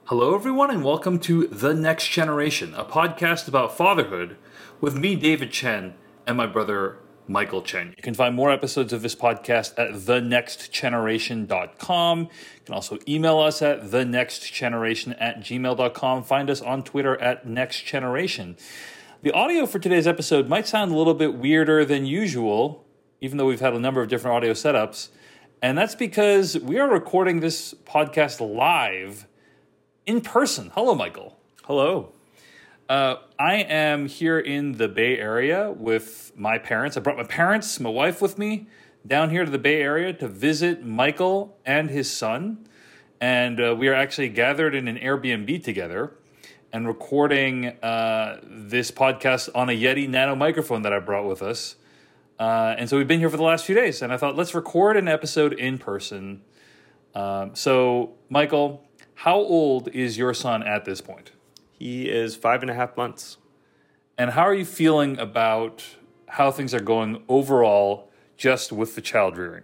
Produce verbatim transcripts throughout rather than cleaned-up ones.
Hello, everyone, and welcome to The Next Generation, a podcast about fatherhood with me, David Chen, and my brother, Michael Chen. You can find more episodes of this podcast at the next generation dot com. You can also email us at the next generation at gmail dot com. Find us on Twitter at nextgeneration. The audio for today's episode might sound a little bit weirder than usual, even though we've had a number of different audio setups. And that's because we are recording this podcast live in person. Hello, Michael. Hello. Uh, I am here in the Bay Area with my parents. I brought my parents, my wife with me down here to the Bay Area to visit Michael and his son. And uh, we are actually gathered in an Airbnb together and recording uh, this podcast on a Yeti Nano microphone that I brought with us. Uh, and so we've been here for the last few days. And I thought, let's record an episode in person. Um, so, Michael, how old is your son at this point? He is five and a half months. And how are you feeling about how things are going overall just with the child rearing?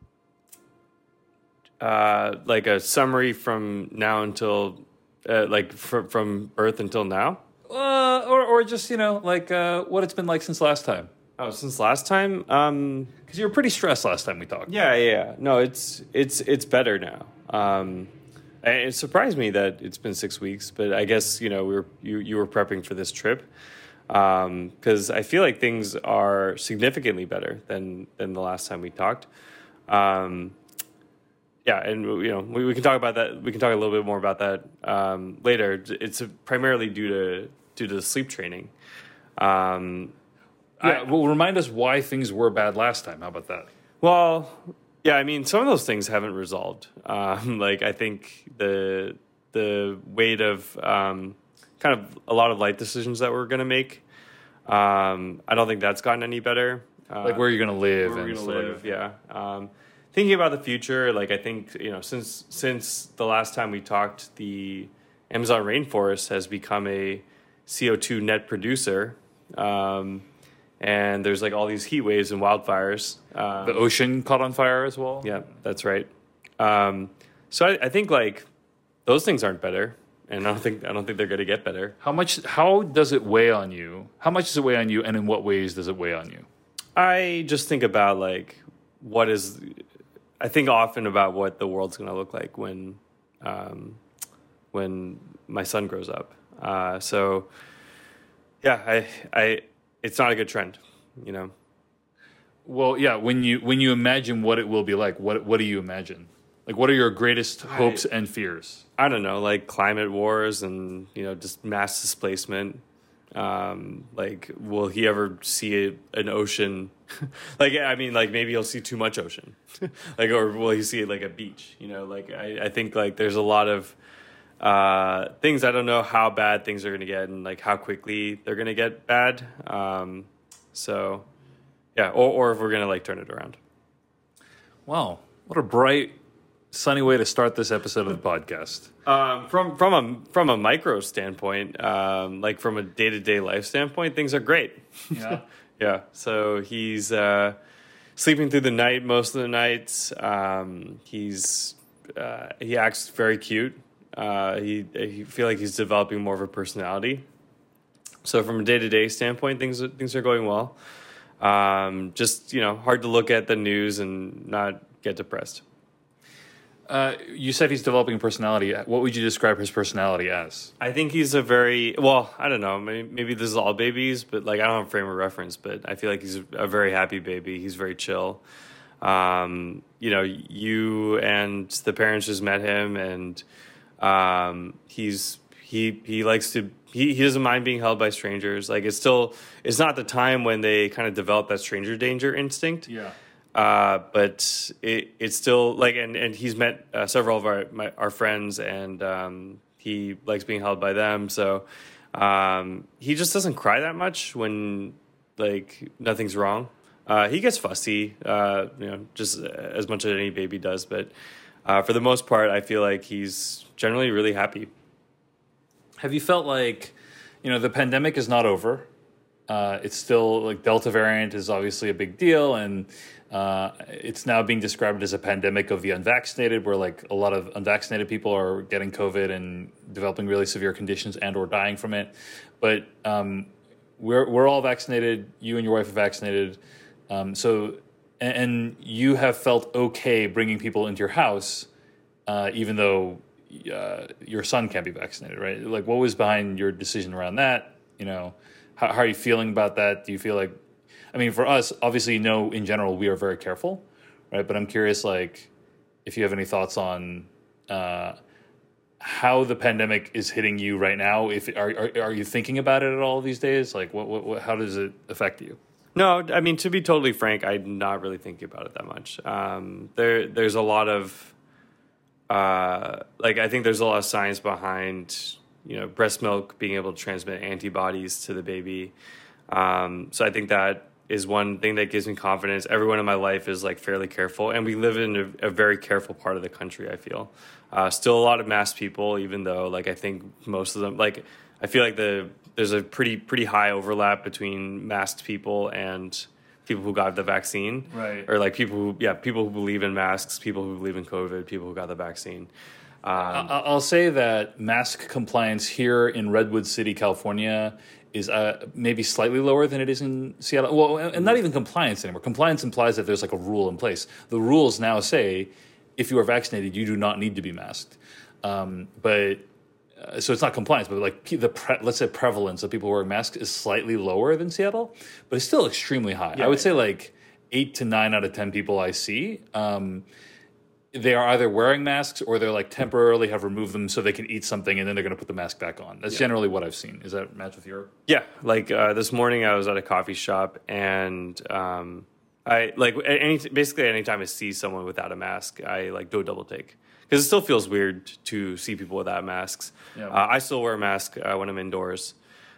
Uh, like a summary from now until, uh, like fr- from birth until now? Uh, or, or just, you know, like uh, what it's been like since last time. Oh, since last time? Um, Because you were pretty stressed last time we talked. yeah, yeah. No, it's it's it's better now. Um, it surprised me that it's been six weeks, but I guess, you know, we were you, you were prepping for this trip. Because um, I feel like things are significantly better than, than the last time we talked. Um, yeah, and you know we, we can talk about that. We can talk a little bit more about that um, later. It's primarily due to due to the sleep training. Um, Yeah, well, remind us why things were bad last time. How about that? well, yeah, I mean, some of those things haven't resolved. Um, like I think the the weight of um, kind of a lot of life decisions that we're going to make. Um, I don't think that's gotten any better. Uh, Like where you're going to live. where we're and going to stuff live, like that. yeah. Um, thinking about the future, like I think, you know, since since the last time we talked, the Amazon rainforest has become a C O two net producer. Um, and there's like all these heat waves and wildfires. Um, The ocean caught on fire as well. yeah, that's right. Um, so I, I think like those things aren't better, and I don't think I don't think they're going to get better. How much? How does it weigh on you? How much does it weigh on you, and in what ways does it weigh on you? I just think about like what is. I think often about what the world's going to look like when, um, when my son grows up. Uh, so, yeah, I, I, it's not a good trend, you know. Well, yeah. When you when you imagine what it will be like, what what do you imagine? Like, what are your greatest hopes and fears? I don't know, like climate wars and, you know, just mass displacement. Um, like, will he ever see a, an ocean? like, I mean, like maybe he'll see too much ocean. like, or will he see like a beach? You know, like I, I think like there's a lot of uh, things. I don't know how bad things are going to get and like how quickly they're going to get bad. Um, so, yeah, or, or if we're going to like turn it around. Wow, what a bright, sunny way to start this episode of the podcast. Um, from from a from a micro standpoint, um, like from a day to day life standpoint, things are great. Yeah. Yeah. So he's uh, sleeping through the night most of the nights. Um, he's uh, he acts very cute. Uh, he I feel like he's developing more of a personality. So from a day to day standpoint, things things are going well. Um, just you know, hard to look at the news and not get depressed. Uh, you said he's developing personality. What would you describe his personality as? I think he's a very, well, I don't know, maybe, maybe this is all babies, but like I don't have a frame of reference, but I feel like he's a very happy baby. He's very chill. Um, you know, you and the parents just met him, and um, he's, he, he likes to, he, he doesn't mind being held by strangers. Like it's still, it's not the time when they kind of develop that stranger danger instinct. Yeah. Uh, but it, it's still like, and, and he's met uh, several of our my, our friends, and um, he likes being held by them. So um, he just doesn't cry that much when like nothing's wrong. Uh, he gets fussy, uh, you know, just as much as any baby does. But uh, for the most part, I feel like he's generally really happy. Have you felt like, you know, the pandemic is not over? Uh, it's still like Delta variant is obviously a big deal, and uh, it's now being described as a pandemic of the unvaccinated, where like a lot of unvaccinated people are getting COVID and developing really severe conditions and or dying from it. But um, we're we're all vaccinated. You and your wife are vaccinated. Um, so and, and you have felt okay bringing people into your house, uh, even though uh, your son can't be vaccinated, right? Like, what was behind your decision around that? You know, how, how are you feeling about that? Do you feel like, I mean, for us, obviously, you know, in general, we are very careful, right? But I'm curious, like, if you have any thoughts on uh, how the pandemic is hitting you right now. If are, are are you thinking about it at all these days? Like, what, what, what how does it affect you? No, I mean, to be totally frank, I'm not really thinking about it that much. Um, there, there's a lot of, uh, like, I think there's a lot of science behind, you know, breast milk being able to transmit antibodies to the baby. Um, so I think that is one thing that gives me confidence. Everyone in my life is like fairly careful, and we live in a, a very careful part of the country, I feel. Uh, still a lot of masked people, even though, like, I think most of them, like, I feel like the there's a pretty pretty high overlap between masked people and people who got the vaccine. Right. Or, like, people who, yeah, people who believe in masks, people who believe in COVID, people who got the vaccine. Um, I'll say that mask compliance here in Redwood City, California, is uh, maybe slightly lower than it is in Seattle. Well, and not even compliance anymore. Compliance implies that there's like a rule in place. The rules now say if you are vaccinated, you do not need to be masked. Um, but uh, so it's not compliance, but like the pre- let's say prevalence of people wearing masks is slightly lower than Seattle, but it's still extremely high. Yeah, I would yeah. say like eight to nine out of ten people I see. Um, they are either wearing masks or they're like temporarily have removed them so they can eat something and then they're going to put the mask back on. That's yeah. generally what I've seen. Is that match with your? Yeah. Like uh, this morning I was at a coffee shop and um, I like any basically anytime I see someone without a mask, I like do a double take because it still feels weird to see people without masks. Yeah. Uh, I still wear a mask uh, when I'm indoors.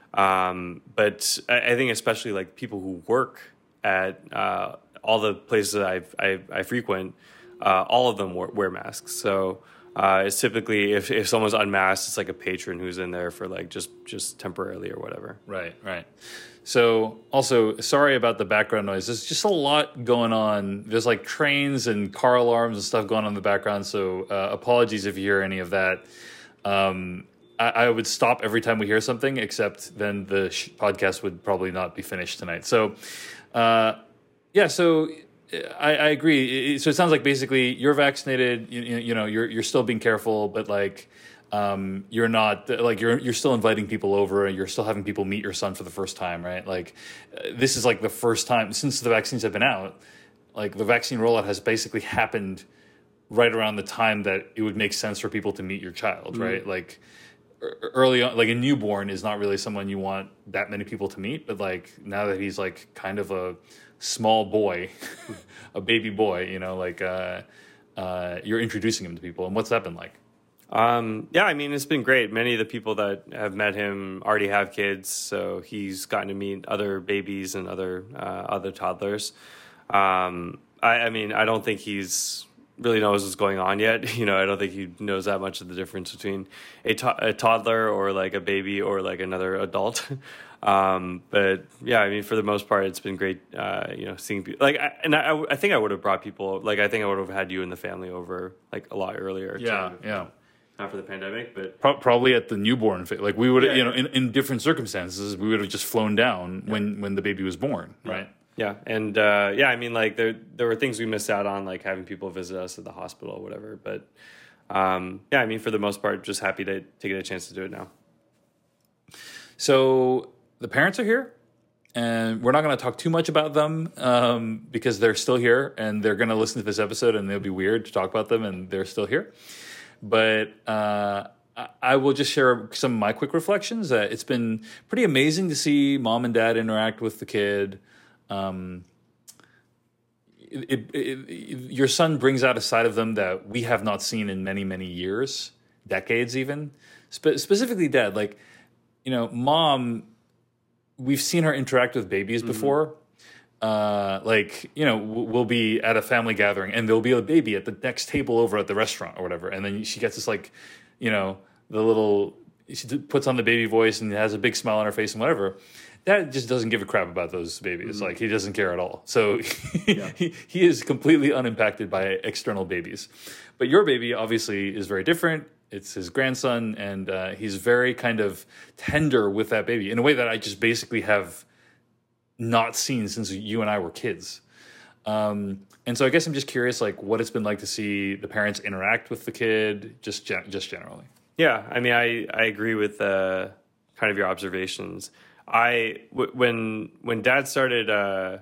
Um, but I, I think especially like people who work at uh, all the places that I've, I, I frequent, Uh, all of them wear, wear masks. So uh, it's typically if, if someone's unmasked, it's like a patron who's in there for like just just temporarily or whatever. Right, right. So also, sorry about the background noise. There's just a lot going on. There's like trains and car alarms and stuff going on in the background. So uh, apologies if you hear any of that. Um, I, I would stop every time we hear something, except then the sh- podcast would probably not be finished tonight. So uh, yeah, so. I, I agree. So it sounds like basically you're vaccinated. You, you know, you're you're still being careful, but like um, you're not like you're you're still inviting people over, and you're still having people meet your son for the first time, right? Like uh, this is like the first time since the vaccines have been out. Like the vaccine rollout has basically happened right around the time that it would make sense for people to meet your child, mm-hmm. right? Like early on, like a newborn is not really someone you want that many people to meet, but like now that he's like kind of a small boy, a baby boy, you know, like uh, uh, you're introducing him to people. And what's that been like? Um, yeah, I mean, it's been great. Many of the people that have met him already have kids, so he's gotten to meet other babies and other uh, other toddlers. Um, I, I mean, I don't think he's really knows what's going on yet. You know, I don't think he knows that much of the difference between a, to- a toddler or like a baby or like another adult. Um, but yeah, I mean, for the most part, it's been great, uh, you know, seeing people like, I, and I, I think I would have brought people, like, I think I would have had you and the family over like a lot earlier. Yeah. too, Yeah. Not for the pandemic, but Pro- probably at the newborn phase. Like we would, Yeah, you know, yeah. in, in different circumstances, we would have just flown down Yeah. when, when the baby was born. Right. yeah. And, uh, yeah, I mean, like there, there were things we missed out on, like having people visit us at the hospital or whatever. But, um, yeah, I mean, for the most part, just happy to, to get a chance to do it now. So, the parents are here, and we're not going to talk too much about them um, because they're still here, and they're going to listen to this episode, and it'll be weird to talk about them, and they're still here. But uh, I, I will just share some of my quick reflections. Uh, it's been pretty amazing to see mom and dad interact with the kid. Um, it, it, it, your son brings out a side of them that we have not seen in many, many years, decades even. Spe- specifically, dad. Like, you know, mom... We've seen her interact with babies before. Mm-hmm. Uh, like, you know, we'll be at a family gathering and there'll be a baby at the next table over at the restaurant or whatever. And then she gets this, like, you know, the little, she puts on the baby voice and has a big smile on her face and whatever. Dad just doesn't give a crap about those babies. Mm-hmm. Like, he doesn't care at all. So yeah. he, he is completely unimpacted by external babies. But your baby obviously is very different. It's his grandson, and uh, he's very kind of tender with that baby in a way that I just basically have not seen since you and I were kids. Um, and so I guess I'm just curious, like, what it's been like to see the parents interact with the kid, just gen- just generally. Yeah, I mean, I, I agree with uh, kind of your observations. I w- when when Dad started, uh,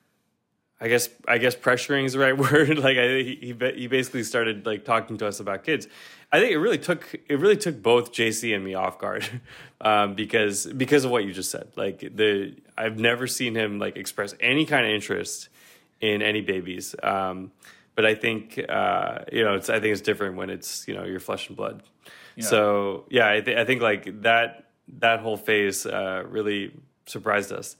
I guess I guess pressuring is the right word. Like I, he he basically started like talking to us about kids. I think it really took it really took both J C and me off guard um, because because of what you just said. Like the I've never seen him like express any kind of interest in any babies. Um, but I think uh, you know it's I think it's different when it's you know your flesh and blood. Yeah. So yeah, I, th- I think like that that whole phase uh, really surprised us.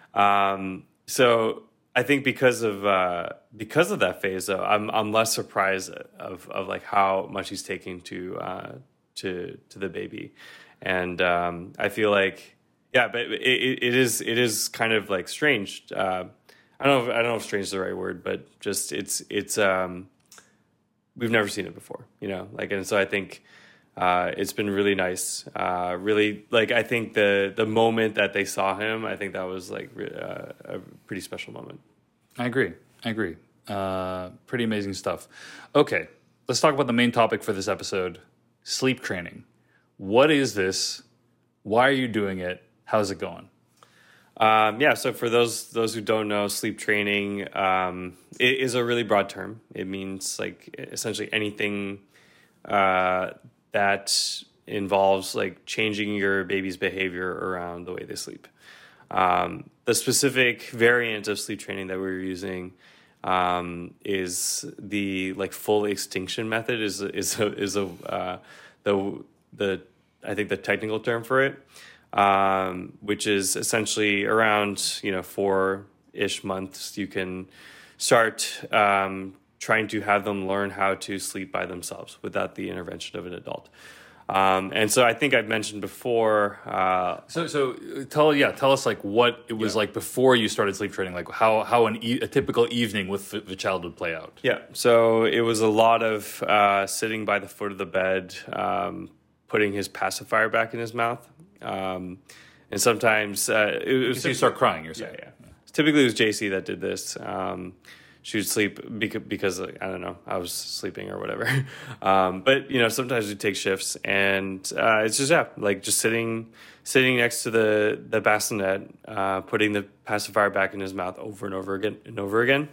Um, so I think because of uh, because of that phase, though, I'm I'm less surprised of of like how much he's taking to uh, to to the baby, and um, I feel like yeah, but it, it is it is kind of like strange. Uh, I don't know if, I don't know if strange is the right word, but just it's it's um, we've never seen it before, you know, like and so I think. Uh, it's been really nice. Uh, really, like I think the the moment that they saw him, I think that was like uh, a pretty special moment. I agree. I agree. Uh, pretty amazing stuff. Okay, let's talk about the main topic for this episode: sleep training. What is this? Why are you doing it? How's it going? Um, yeah. So for those those who don't know, sleep training um, it is a really broad term. It means like essentially anything. Uh, that involves like changing your baby's behavior around the way they sleep. Um, the specific variant of sleep training that we're using um, is the like full extinction method. Is is a, is a uh, the the I think the technical term for it, um, which is essentially around you know four ish months you can start. Um, trying to have them learn how to sleep by themselves without the intervention of an adult. Um, and so I think I've mentioned before. Uh, so, so tell yeah, tell us like what it was yeah. like before you started sleep training, like how how an e- a typical evening with the, the child would play out. Yeah, so it was a lot of uh, sitting by the foot of the bed, um, putting his pacifier back in his mouth, um, and sometimes uh, it was. So you start crying. You're saying, yeah, yeah. Typically, it was J C that did this. Um, She would sleep because, because I don't know, I was sleeping or whatever. Um, but you know, sometimes we take shifts, and uh, it's just yeah, like just sitting, sitting next to the the bassinet, uh, putting the pacifier back in his mouth over and over again and over again,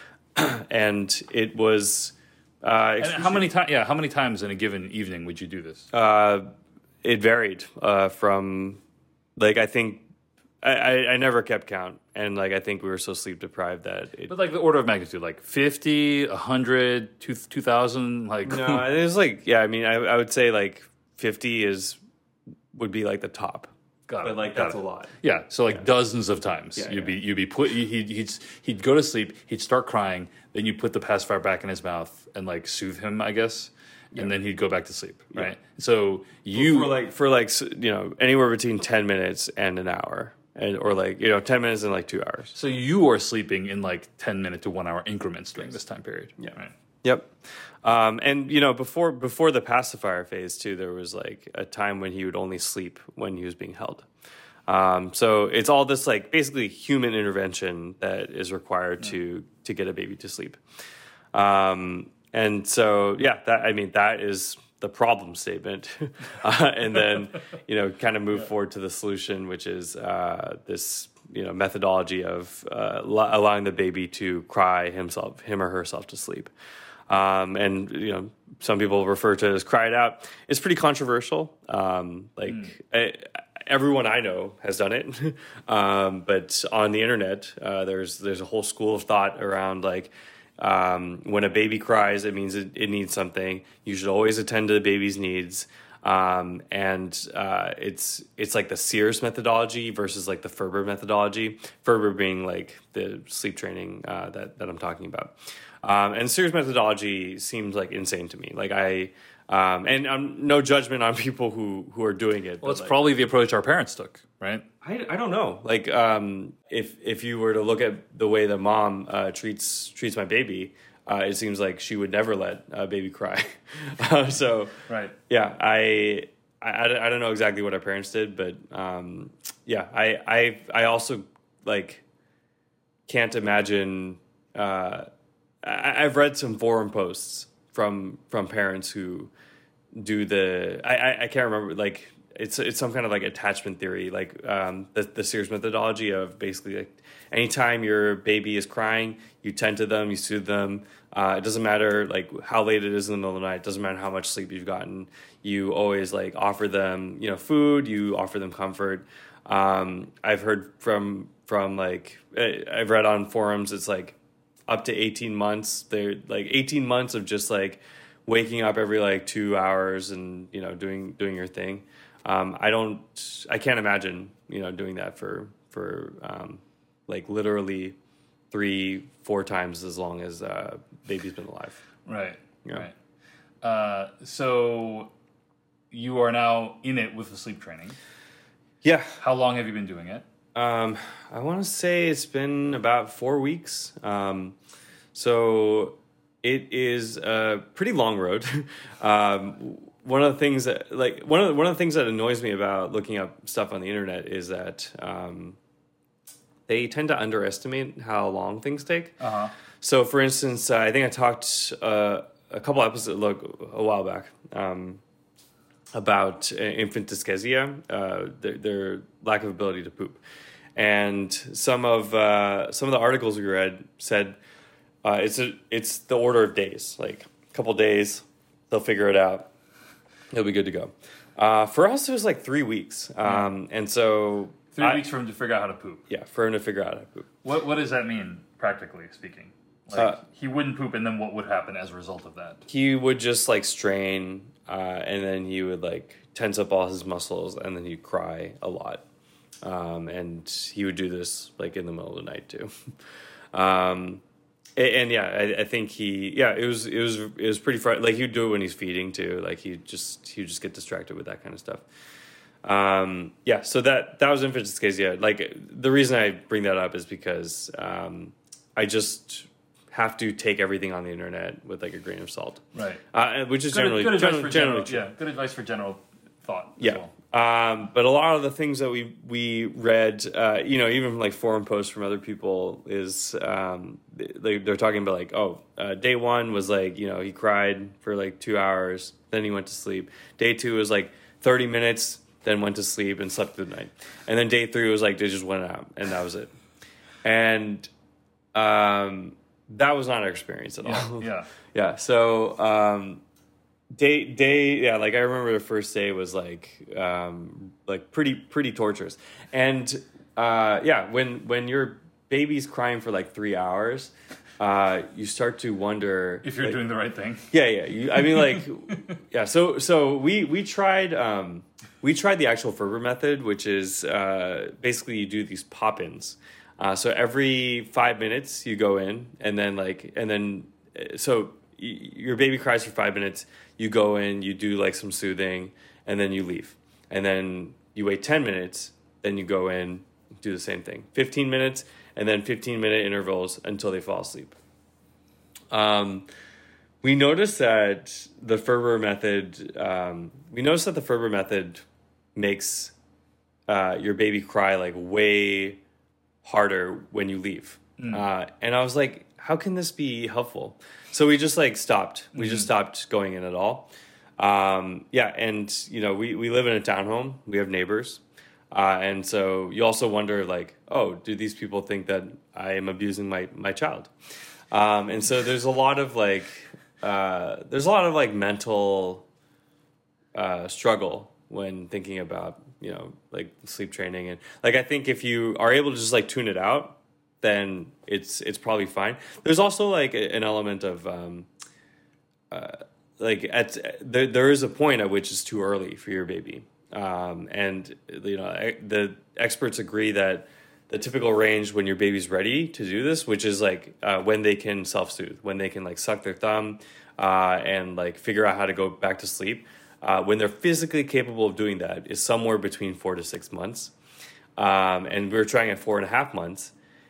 and it was. Uh, and how many times? Yeah, how many times in a given evening would you do this? Uh, it varied uh, from, like I think. I, I never kept count, and like I think we were so sleep deprived that. It, but like the order of magnitude, like fifty, a hundred, two two thousand, like no, it was like yeah. I mean, I, I would say like fifty is would be like the top. Got but it. like Got that's it. a lot. Yeah, so like yeah. dozens of times yeah, you'd yeah. be you'd be put he'd he'd he'd go to sleep, he'd start crying, then you put the pacifier back in his mouth and like soothe him, I guess. And yeah. then he'd go back to sleep, right? Yeah. So you for, for like for like you know anywhere between ten minutes and an hour. And, or like, you know, ten minutes and like two hours. So you are sleeping in like ten minute to one hour increments during this time period. Yeah. Right. Yep. Um, and, you know, before before the pacifier phase, too, there was like a time when he would only sleep when he was being held. Um, so it's all this like basically human intervention that is required yeah. to to get a baby to sleep. Um, and so, yeah, that I mean, that is the problem statement, uh, and then you know kind of move yeah. forward to the solution, which is uh, this you know methodology of uh, lo- allowing the baby to cry himself, him or herself to sleep. Um, and you know some people refer to it as cry it out. It's pretty controversial. Um, like mm. I, everyone I know has done it, um, but on the internet uh, there's there's a whole school of thought around like. Um, when a baby cries, it means it, it needs something. You should always attend to the baby's needs. Um, and uh, it's it's like the Sears methodology versus like the Ferber methodology. Ferber being like the sleep training uh, that that I'm talking about. Um, and Sears methodology seems like insane to me. Like I um, and um, no judgment on people who who are doing it. Well, it's like, probably the approach our parents took, right? I, I don't know. Like, um, if if you were to look at the way the mom uh, treats treats my baby, uh, it seems like she would never let a baby cry. uh, so Right. yeah, I, I I don't know exactly what our parents did, but um, yeah, I I I also like can't imagine. Uh, I, I've read some forum posts from from parents who do the I, I, I can't remember like it's it's some kind of like attachment theory, like um, the the Sears methodology of basically like anytime your baby is crying, you tend to them, you soothe them. Uh, it doesn't matter like how late it is in the middle of the night. It doesn't matter how much sleep you've gotten. You always like offer them, you know, food. You offer them comfort. Um, I've heard from from like I've read on forums. It's like up to eighteen months. They're like eighteen months of just like waking up every like two hours and you know doing doing your thing. Um, I don't. I can't imagine you know doing that for for um, like literally three four times as long as uh, baby's been alive. Right. Yeah. Right. Uh, so you are now in it with the sleep training. Yeah. How long have you been doing it? Um, I want to say it's been about four weeks. Um, so it is a pretty long road. um, one of the things that, like, one of the, one of the things that annoys me about looking up stuff on the internet is that um, they tend to underestimate how long things take. Uh-huh. So, for instance, uh, I think I talked uh, a couple episodes, look, a while back. Um, about uh, infant dyschezia, uh, their, their lack of ability to poop, and some of uh, some of the articles we read said uh, it's a, it's the order of days, like a couple days, they'll figure it out, it'll be good to go. Uh, for us, it was like three weeks, um, and so Three I, weeks for him to figure out how to poop. yeah, for him to figure out how to poop. What What does that mean, practically speaking? Like, Uh, he wouldn't poop, and then what would happen as a result of that? He would just like strain, uh, and then he would like tense up all his muscles, and then he'd cry a lot. Um, and he would do this like in the middle of the night too. um, and, and yeah, I, I think he, yeah, it was, it was, it was pretty fr- like he would do it when he's feeding too. Like he just, he would just get distracted with that kind of stuff. Um, yeah, so that, that was infant dyschezia. Like the reason I bring that up is because, um, I just have to take everything on the internet with like a grain of salt. Right. Uh, which is Good, generally, good advice generally, for generally general, true. yeah, good advice for general thought. as Yeah. well. Um, but a lot of the things that we we read, uh, you know, even from like forum posts from other people, is um, they, they're talking about like, oh, uh, day one was like, you know, he cried for like two hours, then he went to sleep. Day two was like thirty minutes, then went to sleep and slept through the night. And then day three was like they just went out and that was it. And um, that was not our experience at all. Yeah. Yeah. Yeah. So. Um, Day day yeah, like I remember the first day was like um like pretty pretty torturous. And uh yeah, when when your baby's crying for like three hours, uh you start to wonder If you're like, doing the right thing. Yeah, yeah. You, I mean like yeah, so so we we tried um we tried the actual Ferber method, which is uh basically you do these pop-ins. Uh so every five minutes you go in and then like and then so your baby cries for five minutes, you go in, you do like some soothing, and then you leave. And then you wait ten minutes, then you go in, do the same thing. fifteen minutes, and then fifteen minute intervals until they fall asleep. Um, we noticed that the Ferber method, um, we noticed that the Ferber method makes uh, your baby cry like way harder when you leave. Mm. Uh, and I was like, how can this be helpful? So we just like stopped. We mm-hmm. just stopped going in at all. Um, yeah, and you know, we, we live in a townhome. We have neighbors, uh, and so you also wonder like, oh, do these people think that I am abusing my my child? Um, and so there's a lot of like, uh, there's a lot of like mental uh, struggle when thinking about you know like sleep training, and like I think if you are able to just like tune it out, then it's it's probably fine. There's also like an element of um, uh, like at there there is a point at which it's too early for your baby, um, and you know the experts agree that the typical range when your baby's ready to do this, which is like uh, when they can self-soothe, when they can like suck their thumb uh, and like figure out how to go back to sleep, uh, when they're physically capable of doing that, is somewhere between four to six months, um, and we were trying at four and a half months.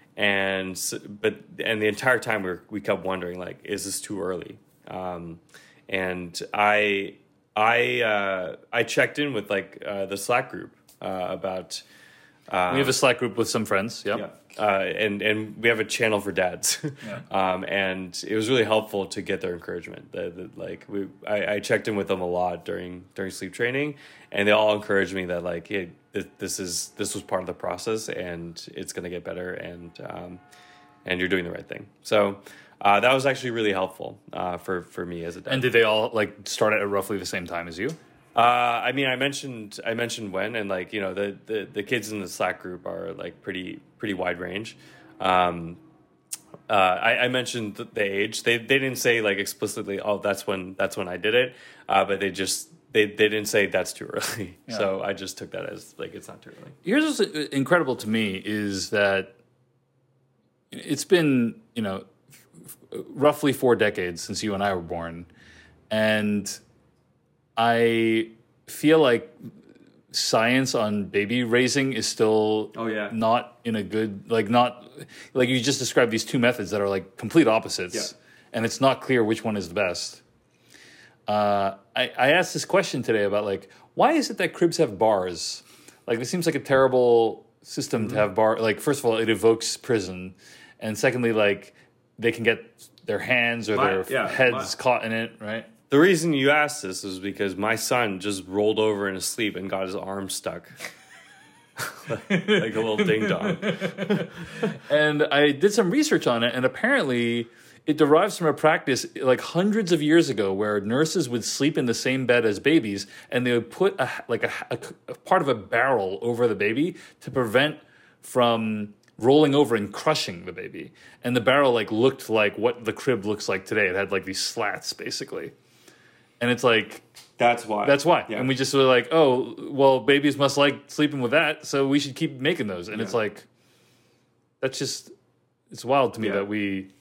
and s- but and the entire time we were, we kept wondering like, is this too early? Um, and I I uh, I checked in with like uh, the Slack group uh, about. we have a Slack group with some friends. Yep. Yeah. Uh, and and we have a channel for dads, Yeah. um, and it was really helpful to get their encouragement. The, the, like we, I, I checked in with them a lot during during sleep training, and they all encouraged me that like hey, th- this is this was part of the process, and it's going to get better, and um, and you're doing the right thing. So uh, that was actually really helpful uh, for for me as a dad. And did they all like start at roughly the same time as you? Uh, I mean, I mentioned I mentioned when, and like you know, the, the, the kids in the Slack group are like pretty pretty wide range. Um, uh, I, I mentioned the, the age. They they didn't say like explicitly, oh, that's when that's when I did it. Uh, but they just they, they didn't say that's too early. Yeah. So I just took that as like it's not too early. Here's what's incredible to me is that it's been, you know, f- roughly four decades since you and I were born. And I feel like science on baby raising is still Oh, yeah. not in a good, like not, like you just described these two methods that are like complete opposites. Yeah. And it's not clear which one is the best. Uh, I, I asked this question today about like, why is it that cribs have bars? Like, this seems like a terrible system Mm-hmm. to have bar. Like, first of all, it evokes prison, and secondly, like they can get their hands or My- their yeah, heads my- caught in it, right? The reason you asked this is because my son just rolled over in his sleep and got his arm stuck. Like a little ding dong. And I did some research on it, and apparently it derives from a practice like hundreds of years ago where nurses would sleep in the same bed as babies, and they would put a, like a, a, a part of a barrel over the baby to prevent from rolling over and crushing the baby. And the barrel like looked like what the crib looks like today. It had like these slats basically. And it's like, That's why. that's why. Yeah. And we just were like, oh, well, babies must like sleeping with that, so we should keep making those. And it's Yeah. like, that's just, it's wild to me Yeah. that we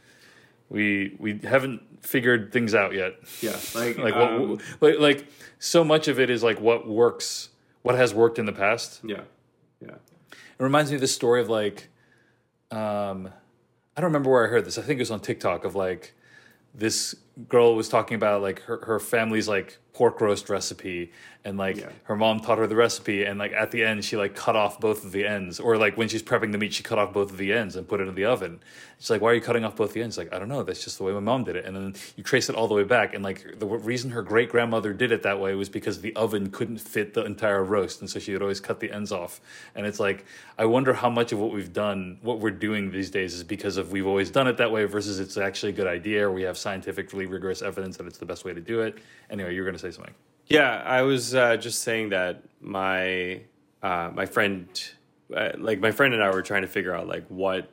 we we haven't figured things out yet. Yeah, like Like um, what, like like so much of it is like what works, what has worked in the past. yeah, yeah. It reminds me of this story of like, um, I don't remember where I heard this. I think it was on TikTok of like, this girl was talking about like her, her family's like pork roast recipe, and like Yeah. her mom taught her the recipe, and like at the end she like cut off both of the ends, or like when she's prepping the meat she cut off both of the ends and put it in the oven. She's like, why are you cutting off both the ends? Like, I don't know, that's just the way my mom did it. And then you trace it all the way back, and like the reason her great grandmother did it that way was because the oven couldn't fit the entire roast, and so she would always cut the ends off. And it's like, I wonder how much of what we've done, what we're doing these days, is because of we've always done it that way versus it's actually a good idea, or we have scientifically rigorous evidence that it's the best way to do it. Anyway, you were going to say something. Yeah, I was uh, just saying that my uh, my friend, uh, like my friend and I were trying to figure out like what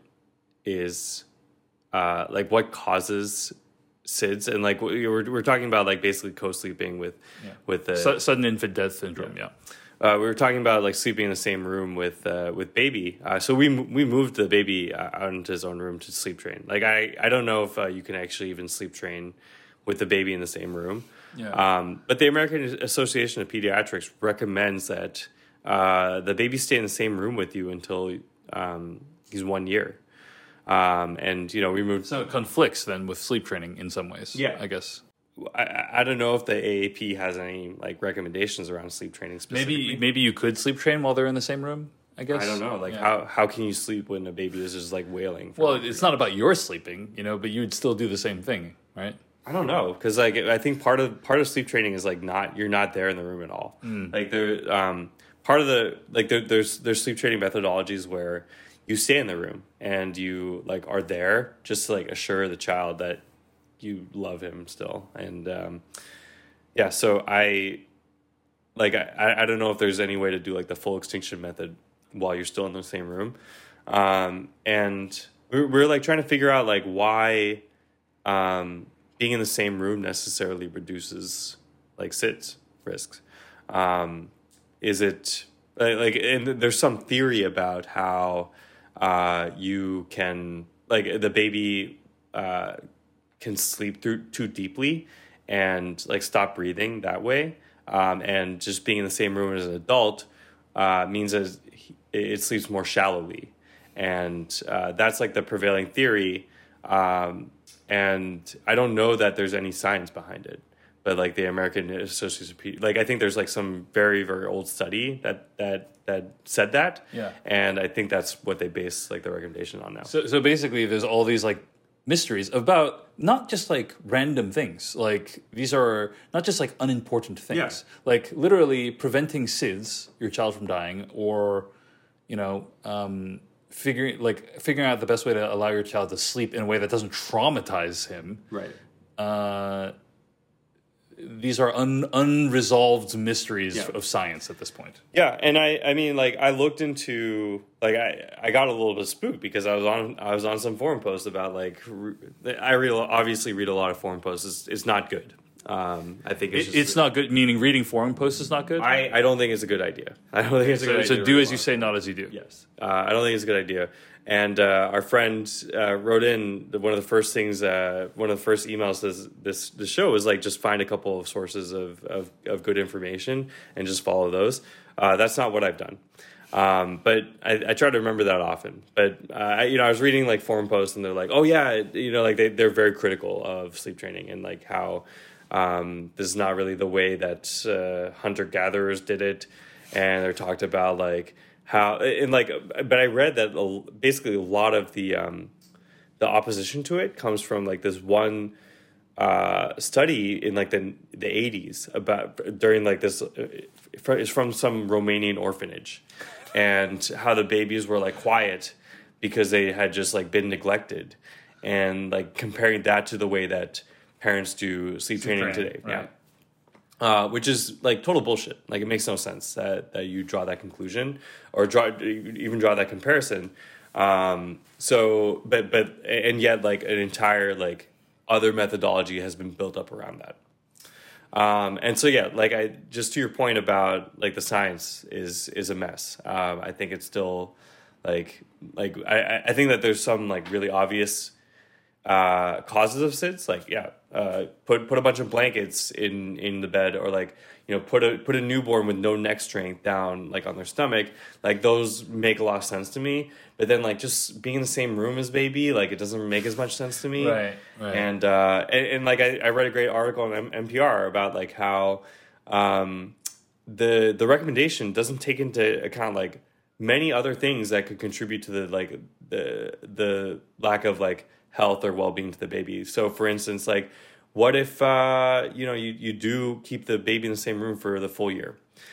is, uh, like what causes S I D S, and like we were we're talking about like basically co-sleeping with Yeah. with the Su- sudden infant death syndrome, yeah. Uh, we were talking about like sleeping in the same room with uh, with baby. Uh, so we we moved the baby uh, out into his own room to sleep train. Like I, I don't know if uh, you can actually even sleep train with the baby in the same room. Yeah. Um, but the American Association of Pediatrics recommends that uh, the baby stay in the same room with you until um, he's one year. Um, and you know we moved. So it conflicts then with sleep training in some ways. Yeah. I guess. I, I don't know if the A A P has any like recommendations around sleep training specifically. Maybe maybe you could sleep train while they're in the same room, I guess. I don't know. Like Yeah. how how can you sleep when a baby is just like wailing? for- Well, it's not about your sleeping, you know, but you would still do the same thing, right? I don't know because like I think part of part of sleep training is like not you're not there in the room at all. Like there, um, part of the like there, there's there's sleep training methodologies where you stay in the room and you like are there just to like assure the child that you love him still. And um, yeah, so I like I I don't know if there's any way to do like the full extinction method while you're still in the same room. Um, and we're we're like trying to figure out like why. Um, being in the same room necessarily reduces like S I D S risks. Um, is it like, and there's some theory about how uh, you can like the baby uh, can sleep through too deeply and like stop breathing that way. Um, and just being in the same room as an adult uh, means that it sleeps more shallowly. and uh, that's like the prevailing theory. Um, and I don't know that there's any science behind it, but like the American Association of Pedi- like I think there's like some very very old study that that that said that. Yeah. And I think that's what they base like the recommendation on now. So, so basically, there's all these like mysteries about not just like random things. Like these are not just like unimportant things. Yeah. Like literally preventing S I D S, your child from dying, or you know, um, figuring like figuring out the best way to allow your child to sleep in a way that doesn't traumatize him. Right. Uh, these are un, unresolved mysteries Yeah. of science at this point. Yeah, and I, I mean, like I looked into, like I, I got a little bit spooked because I was on, I was on some forum posts about like, re- I read, obviously read a lot of forum posts. It's, it's not good. Um, I think it's It, just, it's not good. Meaning, reading forum posts is not good. I, I don't think it's a good idea. I don't think it's a so good so idea. do to as read you a lot. say, not as you do. Yes, uh, I don't think it's a good idea. And uh, our friend uh, wrote in that one of the first things, uh, one of the first emails to this, this the show was like just find a couple of sources of, of, of good information and just follow those. Uh, that's not what I've done, um, but I, I try to remember that often. But uh, I, you know, I was reading like forum posts and they're like, oh yeah, you know, like they they're very critical of sleep training and like how um, this is not really the way that uh, hunter gatherers did it, and they're talked about like. How and like, but I read that basically a lot of the um, the opposition to it comes from like this one uh, study in like the the eighties about during like this it's from some Romanian orphanage, and how the babies were like quiet because they had just like been neglected, and like comparing that to the way that parents do sleep, sleep training, training today, right. Yeah. Uh, which is like total bullshit. Like it makes no sense that, that you draw that conclusion or draw even draw that comparison. Um, so, but but and yet like an entire like other methodology has been built up around that. Um, and so yeah, like I just to your point about like the science is is a mess. Um, I think it's still like like I I think that there's some like really obvious uh, causes of S I D S. Like yeah. Uh, put put a bunch of blankets in, in the bed, or like you know put a put a newborn with no neck strength down like on their stomach. Like those make a lot of sense to me. But then like just being in the same room as baby, like it doesn't make as much sense to me. Right. Right. And uh, and, and like I, I read a great article on M- NPR about like how um, the the recommendation doesn't take into account like many other things that could contribute to the like the the lack of like health or well-being to the baby. So for instance, like what if uh you know you, you do keep the baby in the same room for the full year,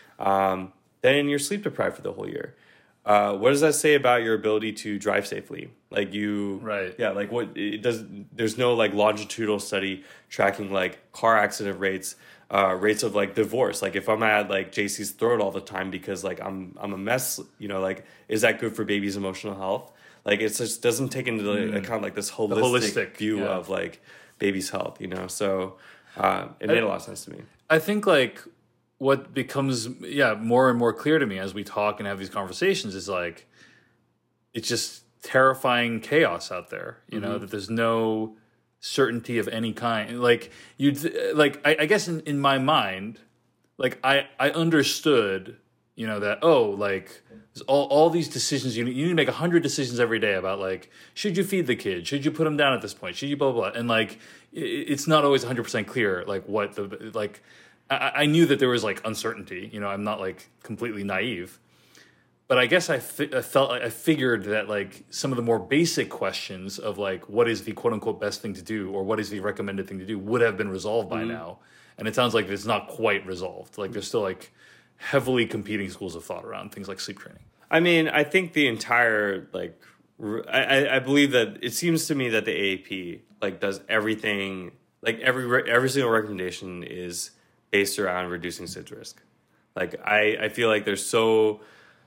um then you're sleep deprived for the whole year. Uh what does that say about your ability to drive safely? Like you right yeah like what it does there's no like longitudinal study tracking like car accident rates, uh rates of like divorce. Like if I'm at like J C's throat all the time because like I'm I'm a mess, you know, like is that good for baby's emotional health? Like it just doesn't take into mm. account like this holistic, holistic view yeah. of like baby's health, you know. So uh, it made I, a lot of sense to me. I think like what becomes yeah more and more clear to me as we talk and have these conversations is like it's just terrifying chaos out there. You mm-hmm. know that there's no certainty of any kind. Like you like I, I guess in, in my mind, like I I understood. You know, that, oh, like, all, all these decisions, you need, you need to make one hundred decisions every day about, like, should you feed the kid? Should you put him down at this point? Should you blah, blah, blah? And, like, it, it's not always one hundred percent clear, like, what the, like, I, I knew that there was, like, uncertainty. You know, I'm not, like, completely naive. But I guess I, fi- I felt, I figured that, like, some of the more basic questions of, like, what is the quote-unquote best thing to do or what is the recommended thing to do would have been resolved by mm-hmm. now. And it sounds like it's not quite resolved. Like, there's still, like... heavily competing schools of thought around things like sleep training. I mean, I think the entire like, I, I believe that it seems to me that the A A P like does everything like every every single recommendation is based around reducing S I D S risk. Like I, I feel like there's so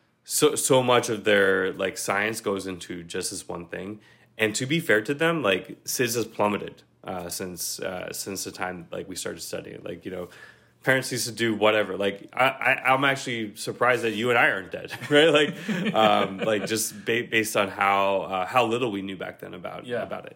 so so much of their like science goes into just this one thing, and to be fair to them, like S I D S has plummeted uh, since uh, since the time like we started studying. Like you know. Parents used to do whatever. Like I, I, I'm actually surprised that you and I aren't dead, right? Like, um, like just ba- based on how uh, how little we knew back then about yeah. about it.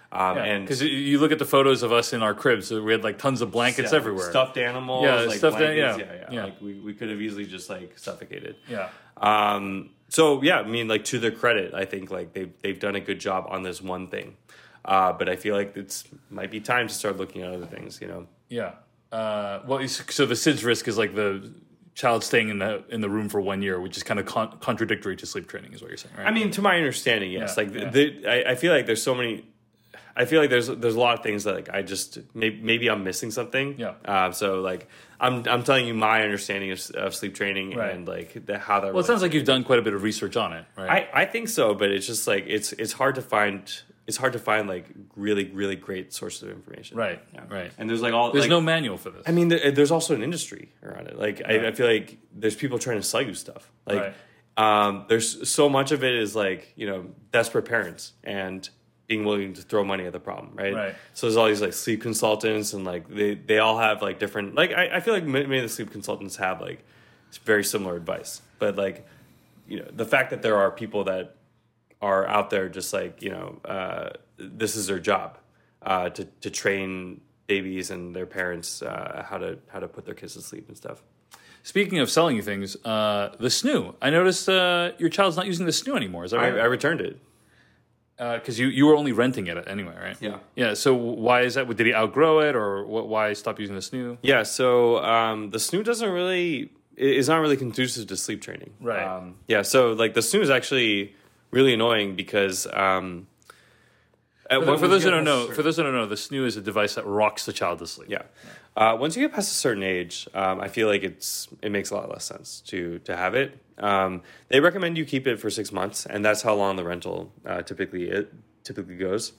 Um, Yeah, and because you look at the photos of us in our cribs, we had like tons of blankets yeah, everywhere. stuffed animals, Yeah, like stuffed an- blankets, yeah, yeah, yeah, yeah. Like we, we could have easily just like suffocated. Yeah. Um, so yeah, I mean, like to their credit, I think like they've they've done a good job on this one thing, uh, but I feel like it's might be time to start looking at other things. You know. Yeah. Uh, well, it's- so the S I D S risk is like the child staying in the in the room for one year, which is kind of con- contradictory to sleep training, is what you're saying, right? I mean, to my understanding, yes. Yeah, like yeah. the, I, I feel like there's so many. I feel like there's there's a lot of things that like I just maybe, maybe I'm missing something. Yeah. Uh, so like I'm I'm telling you my understanding of, of sleep training Right. and like the, how that. well, it sounds like you've done quite a bit of research on it, right? I, I think so, but it's just like it's it's hard to find it's hard to find like really really great sources of information. Right. Yeah. Right. And there's like all There's like, no manual for this. I mean, there, there's also an industry around it. Like I, I feel like there's people trying to sell you stuff. Like Right. um, there's so much of it is like you know desperate parents and being willing to throw money at the problem, right? Right. So there's all these like sleep consultants and like they, they all have like different like I, I feel like many of the sleep consultants have like very similar advice, but like you know the fact that there are people that are out there just like you know uh, this is their job uh, to to train babies and their parents uh, how to how to put their kids to sleep and stuff. Speaking of selling you things, uh, the S N U. I noticed uh, your child's not using the S N U anymore. Is that I, right? I returned it. Because you, you were only renting it anyway, right? Yeah. Yeah. So why is that? Did he outgrow it, or what, why stop using the S N U? Yeah, so um, the S N U doesn't really is not really conducive to sleep training. Right. Um, yeah, so like the S N U is actually really annoying because um, at- For, once for you those who get don't past a know, certain- for those who don't know, the S N U is a device that rocks the child to sleep. yeah, uh, once you get past a certain age, um, I feel like it's it makes a lot less sense to to have it. Um, they recommend you keep it for six months, and that's how long the rental uh, typically it typically goes.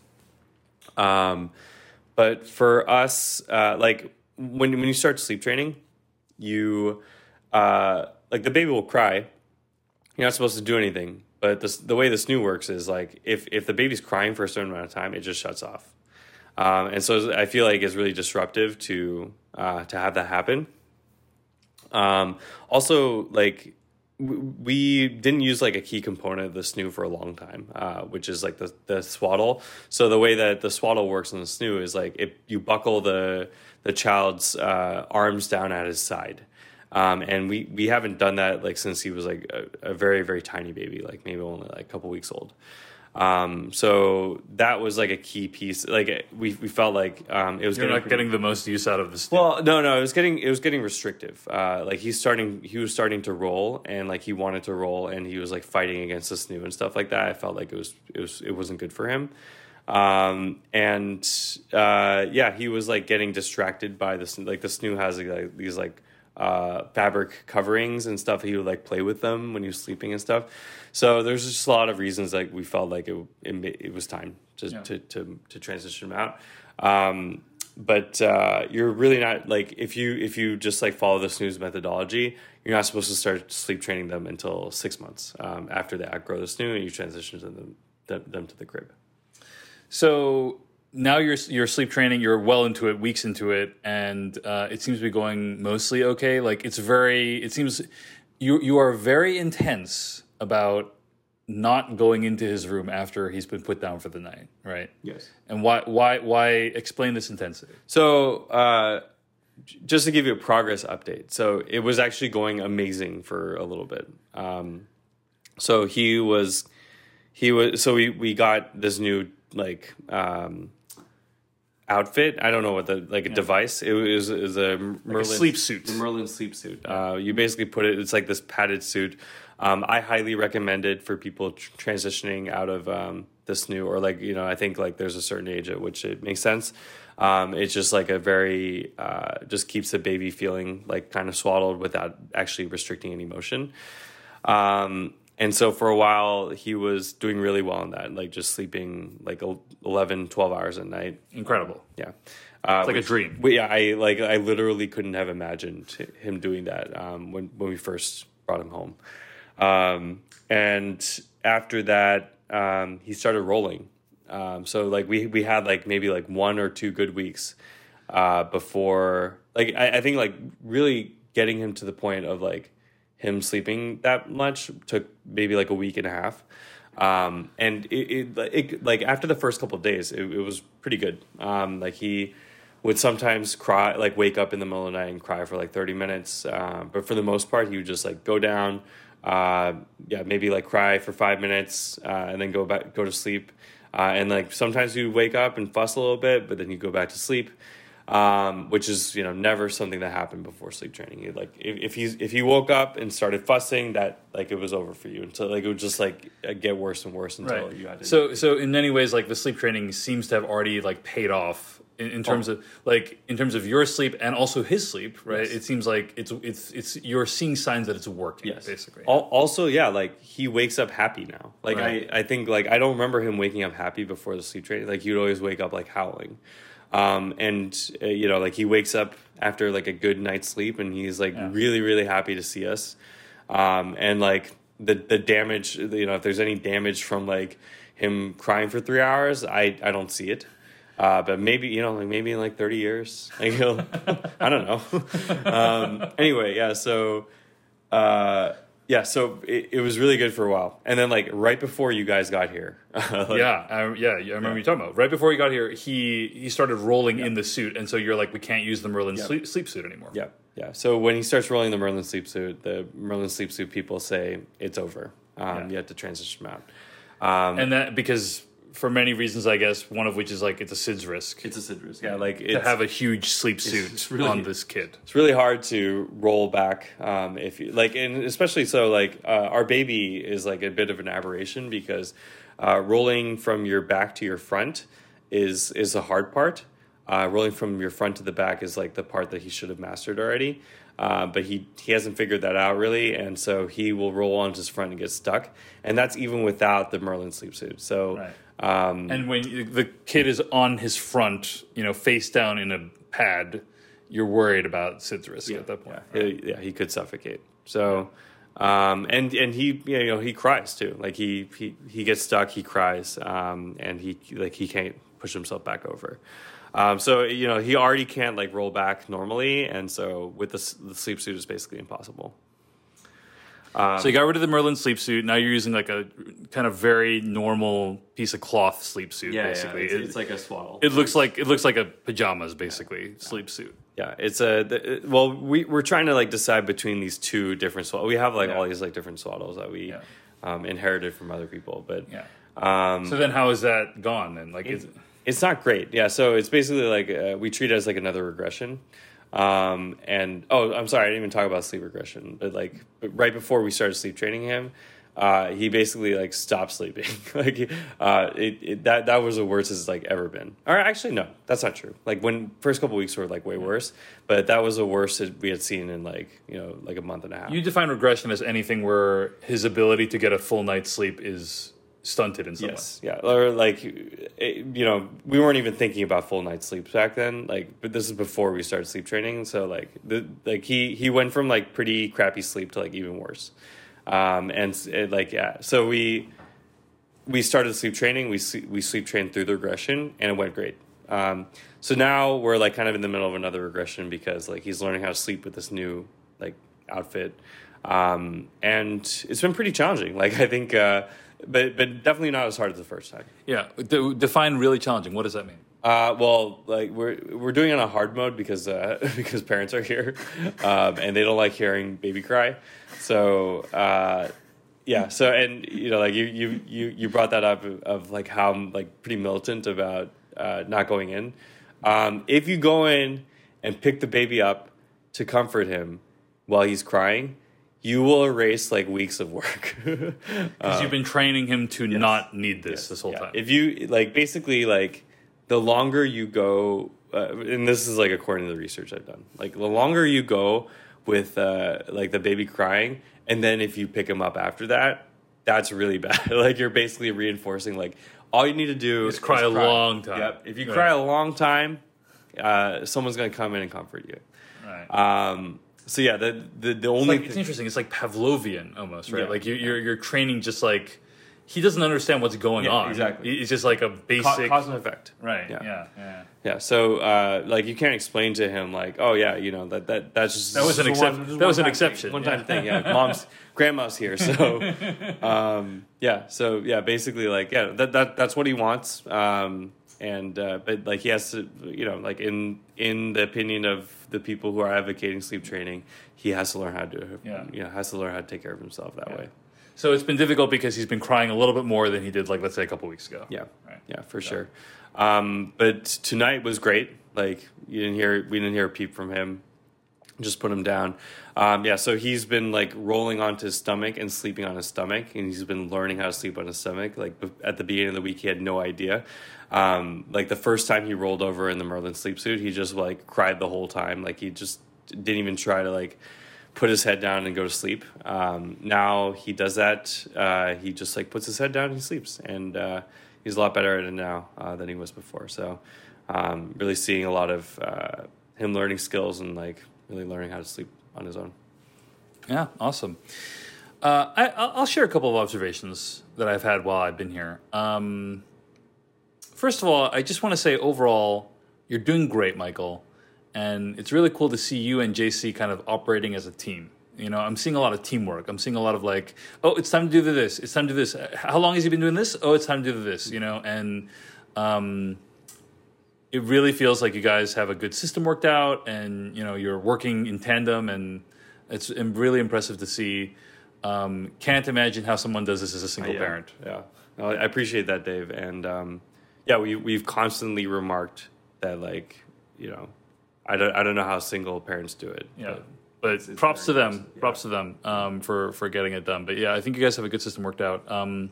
Um, but for us, uh, like when when you start sleep training, you uh, like the baby will cry. You're not supposed to do anything, but the the way the S N U works is like if if the baby's crying for a certain amount of time, it just shuts off. Um, and so I feel like it's really disruptive to uh, to have that happen. Um, also, like w- we didn't use like a key component of the S N U for a long time, uh, which is like the the swaddle. So the way that the swaddle works in the S N U is like if you buckle the the child's uh, arms down at his side. Um, and we, we haven't done that like since he was like a, a very, very tiny baby, like maybe only like a couple weeks old. Um, so that was like a key piece. Like we, we felt like, um, it was You're getting not getting the most use out of the S N U. well, no, no, it was getting, it was getting restrictive. Uh, like he's starting, he was starting to roll and like he wanted to roll and he was like fighting against the S N U and stuff like that. I felt like it was, it was, it wasn't good for him. Um, and, uh, yeah, he was like getting distracted by this, like the S N U has like these like, uh, fabric coverings and stuff. He would like play with them when he was sleeping and stuff. So there's just a lot of reasons like we felt like it it, it was time to, Yeah. to to to transition him out. Um, but uh, you're really not like if you if you just like follow the S N U's methodology, you're not supposed to start sleep training them until six months um, after they outgrow the S N U and you transition to them them, them to the crib. So now you're you're sleep training. You're well into it, weeks into it, and uh, it seems to be going mostly okay. Like it's very. It seems you you are very intense about not going into his room after he's been put down for the night, right? Yes. And why why why explain this intensity? So, uh, j- just to give you a progress update, so it was actually going amazing for a little bit. Um, so he was, he was. So we we got this new like um, outfit. I don't know what the like a device. It was, it was a Merlin sleep suit. the Merlin sleep suit. Uh, you basically put it. It's like this padded suit. Um, I highly recommend it for people tr- transitioning out of um, the S N U or like you know I think like there's a certain age at which it makes sense. Um, it's just like a very uh, just keeps the baby feeling like kind of swaddled without actually restricting any motion. Um, and so for a while he was doing really well in that, like just sleeping like eleven, twelve hours a night. Incredible. Yeah. Uh, It's like a dream. But yeah, I like I literally couldn't have imagined him doing that um, when when we first brought him home. Um, and after that, um, he started rolling. Um, so like we, we had like maybe like one or two good weeks, uh, before like, I, I think like really getting him to the point of like him sleeping that much took maybe like a week and a half. Um, and it, it, it like after the first couple of days, it, it was pretty good. Um, like he would sometimes cry, like wake up in the middle of the night and cry for like thirty minutes. Uh, but for the most part, he would just like go down, uh, yeah, maybe like cry for five minutes, uh, and then go back, go to sleep. Uh, and like sometimes you wake up and fuss a little bit, but then you go back to sleep, um, which is you know never something that happened before sleep training. You, like if, if he's if he woke up and started fussing, that like it was over for you until like it would just like get worse and worse until Right. you had to. So so in many ways, like the sleep training seems to have already like paid off. In, in terms oh. of like in terms of your sleep and also his sleep, right? Yes. It seems like it's it's it's you're seeing signs that it's working, yes. basically. Also, yeah, like he wakes up happy now. Like right. I, I think like I don't remember him waking up happy before the sleep training. Like he would always wake up like howling, um, and uh, you know like he wakes up after like a good night's sleep and he's like yeah. really really happy to see us, um, and like the the damage, you know, if there's any damage from like him crying for three hours, I I don't see it. Uh, but maybe, you know, like maybe in like thirty years, like he'll, I don't know. um, anyway, yeah, so, uh, yeah, so it, it was really good for a while. And then like right before you guys got here. like, yeah, I, yeah, I remember yeah. you talking about. Right before you got here, he, he started rolling yeah. in the suit. And so you're like, we can't use the Merlin yeah. sleep, sleep suit anymore. Yeah, yeah. So when he starts rolling the Merlin sleep suit, the Merlin sleep suit people say it's over. Um, yeah. You have to transition him out. Um, and that because... For many reasons, I guess, one of which is like it's a S I D S risk. It's a S I D S risk, yeah. Like to have a huge sleep suit it's really, on this kid. It's really hard to roll back, um, if you like, and especially so. Like uh, our baby is like a bit of an aberration because uh, rolling from your back to your front is is the hard part. Uh, rolling from your front to the back is like the part that he should have mastered already. Uh, but he, he hasn't figured that out really, and so he will roll onto his front and get stuck, and that's even without the Merlin sleep suit. So, right. um, and when you, the kid is on his front, you know, face down in a pad, you're worried about S I D S risk yeah, at that point. Yeah, right? he, yeah, he could suffocate. So, um, and and he you know he cries too. Like he he he gets stuck, he cries, um, and he like he can't push himself back over. Um, so, you know, he already can't, like, roll back normally, and so with the, the sleep suit, it's basically impossible. Um, so you got rid of the Merlin sleep suit. Now you're using, like, a kind of very normal piece of cloth sleep suit, yeah, basically. Yeah, it's, it, it's like a swaddle. It looks like it looks like a pajamas, basically, yeah. sleep suit. Yeah, it's a... The, well, we, we're trying to, like, decide between these two different swaddles. We have, like, yeah. all these, like, different swaddles that we yeah. um, inherited from other people, but... Yeah. Um, so then how is that gone, then? Like, is it... It's not great. Yeah, so it's basically like uh, we treat it as like another regression. Um, and oh, I'm sorry, I didn't even talk about sleep regression. But like but right before we started sleep training him, uh, he basically like stopped sleeping. like uh, it, it that that was the worst it's like ever been. Or actually, no, that's not true. Like when first couple weeks were like way worse, but that was the worst that we had seen in like you know like a month and a half. You define regression as anything where his ability to get a full night's sleep is stunted in some yes, way. Yeah, or like, it, you know, we weren't even thinking about full night sleep back then. Like, but this is before we started sleep training. So like, the like he he went from like pretty crappy sleep to like even worse. Um, and it, like yeah, so we we started sleep training. We we sleep trained through the regression, and it went great. Um, so now we're like kind of in the middle of another regression because like he's learning how to sleep with this new like outfit, um, and it's been pretty challenging. Like I think. Uh, But but definitely not as hard as the first time. Yeah, De- define really challenging. What does that mean? Uh, well, like we're we're doing it on a hard mode because uh, because parents are here, um, and they don't like hearing baby cry. So uh, yeah, so and you know like you you you, you brought that up of, of like how I'm like pretty militant about uh, not going in. Um, if you go in and pick the baby up to comfort him while he's crying, you will erase like weeks of work because um, you've been training him to yes, not need this yes, this whole yeah. time. If you like, basically, like the longer you go, uh, and this is like according to the research I've done, like the longer you go with uh, like the baby crying, and then if you pick him up after that, that's really bad. Like you're basically reinforcing like all you need to do is cry is a cry. long time. Yep. If you right. cry a long time, uh, someone's gonna come in and comfort you. Right. Um, So yeah, the the, the only it's, like, thing... it's interesting. It's like Pavlovian almost, right? Yeah, like you, yeah. you're you're training just like he doesn't understand what's going Yeah, on. exactly. It's just like a Ca- basic cause and effect. right. Yeah. Yeah, yeah. Yeah, so uh, like you can't explain to him like, oh yeah, you know that that that's just That was an just excep- one- just that was an one-time exception, thing, one yeah. time thing. Yeah, mom's grandma's here, so um, yeah, so yeah, basically like yeah, that that that's what he wants, um, and uh, but like he has to, you know, like in in the opinion of the people who are advocating sleep training, he has to learn how to, Yeah. you know, has to learn how to take care of himself that way. So it's been difficult because he's been crying a little bit more than he did, like let's say a couple weeks ago. Yeah, Right. yeah, for sure. Um, but tonight was great. Like you didn't hear, we didn't hear a peep from him. Just put him down. Um, yeah, so he's been like rolling onto his stomach and sleeping on his stomach, and he's been learning how to sleep on his stomach. Like b- at the beginning of the week, he had no idea. Um, like the first time he rolled over in the Merlin sleep suit, he just like cried the whole time. Like he just didn't even try to like put his head down and go to sleep. Um, now he does that. Uh, he just like puts his head down and he sleeps, and uh, he's a lot better at it now uh, than he was before. So um, really seeing a lot of uh, him learning skills and like really learning how to sleep on his own. Yeah, awesome. Uh, I, I'll I'll share a couple of observations that I've had while I've been here. Um, first of all, I just want to say overall, you're doing great, Michael. And it's really cool to see you and J C kind of operating as a team. You know, I'm seeing a lot of teamwork. I'm seeing a lot of like, oh, it's time to do this. It's time to do this. How long has he been doing this? Oh, it's time to do this, you know? And um, it really feels like you guys have a good system worked out and, you know, you're working in tandem, and it's really impressive to see. Um, can't imagine how someone does this as a single yeah. parent. Yeah, no, I appreciate that, Dave. And um, yeah, we we've constantly remarked that, like, you know, I don't I don't know how single parents do it. Yeah. But But it's props to very them. impressive, yeah. Props to them um, for for getting it done. But yeah, I think you guys have a good system worked out. Um,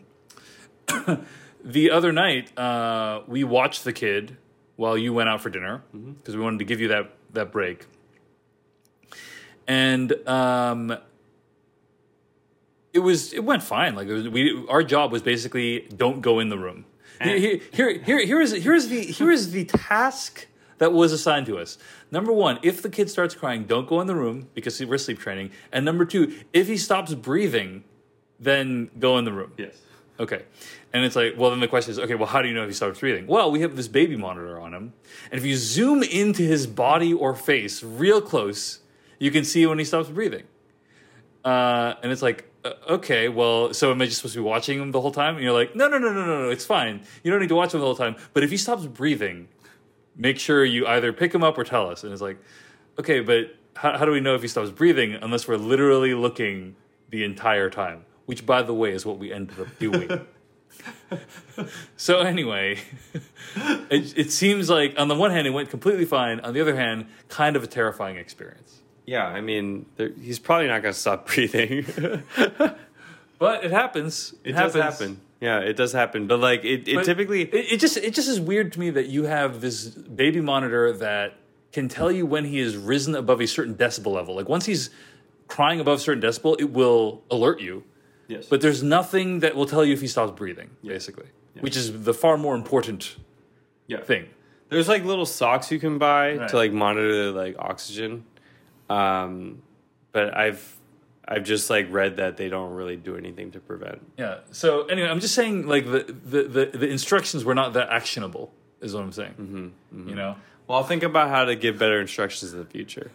the other night, uh, we watched the kid while you went out for dinner because we wanted to give you that that break. And um, it was it went fine. Like it was, we, our job was basically don't go in the room. Here, here, here, here, here is here is the here is the task that was assigned to us. Number one, if the kid starts crying, don't go in the room because we're sleep training. And number two, if he stops breathing, then go in the room. Yes. Okay. And it's like, well, then the question is, okay, well, how do you know if he stops breathing? Well, we have this baby monitor on him. And if you zoom into his body or face real close, you can see when he stops breathing. Uh, and it's like, uh, okay, well, so am I just supposed to be watching him the whole time? And you're like, no, no, no, no, no, no, it's fine. You don't need to watch him the whole time. But if he stops breathing, make sure you either pick him up or tell us. And it's like, okay, but how, how do we know if he stops breathing unless we're literally looking the entire time? Which, by the way, is what we ended up doing. So anyway, it, it seems like on the one hand it went completely fine. On the other hand, kind of a terrifying experience. Yeah, I mean, there, he's probably not going to stop breathing. But it happens. It, It happens. does happen. Yeah, it does happen. But like, it, it But typically... it, it just it just is weird to me that you have this baby monitor that can tell you when he has risen above a certain decibel level. Like once he's crying above a certain decibel, it will alert you. Yes. But there's nothing that will tell you if he stops breathing, basically, Yeah. which is the far more important yeah. thing. There's like little socks you can buy Right. to like monitor like oxygen. Um, but I've I've just like read that they don't really do anything to prevent. Yeah. So anyway, I'm just saying, like the the the, the instructions were not that actionable, is what I'm saying. Mm-hmm, mm-hmm. You know, Well, I'll think about how to give better instructions in the future.